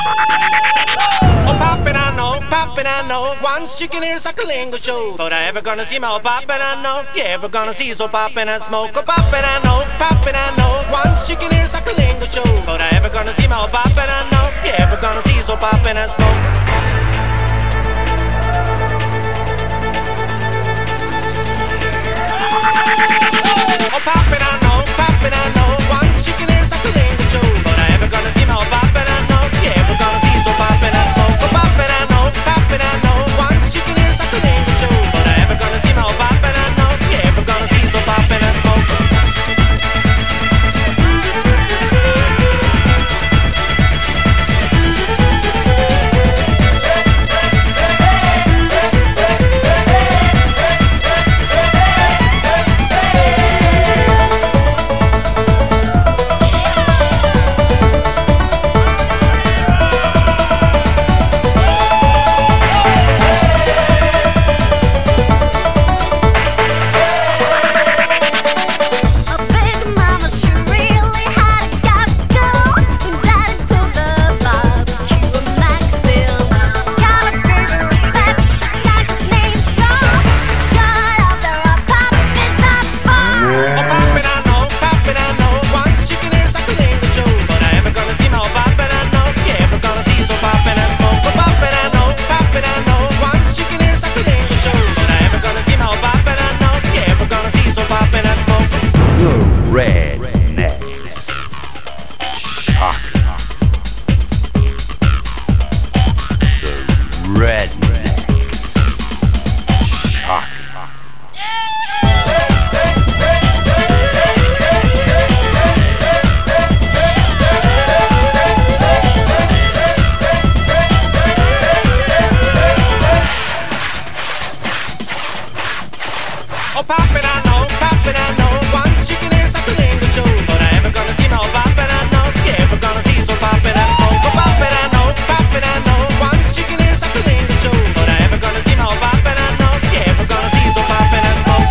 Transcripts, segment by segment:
Oh, poppin', I know. Once chicken ears, suckling show. Thought I ever gonna see my poppin', I know. You ever gonna see so poppin' and smoke? Oh, poppin', I know. Once chicken ears, suckling show. Thought I ever gonna see my poppin', I know. You ever gonna see so poppin' and smoke? Oh, poppin', I know. Once chicken ears, suckling show. Thought I ever gonna see my poppin', I know. You ever gonna see so poppin' and smoke? Oh, poppin', I know. Once chicken ears, suckling show. Thought I ever gonna see my poppin', I know. You ever gonna see so poppin' and smoke? Oh, poppin', I know. Once chicken ears, suckling show. But I ever gonna see my poppin', I know. You ever gonna see so poppin' and smoke? Oh, poppin', I know. Once chicken ears, suckling show. But I ever gonna see my poppin', I know. You ever gonna see so poppin' and smoke?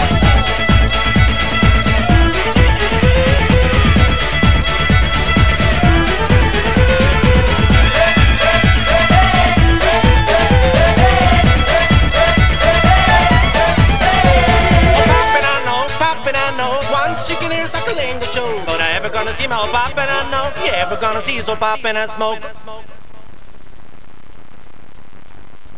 Once chicken ears, suckling show. But I ever gonna see my poppin', I know. You ever gonna see so poppin' and smoke?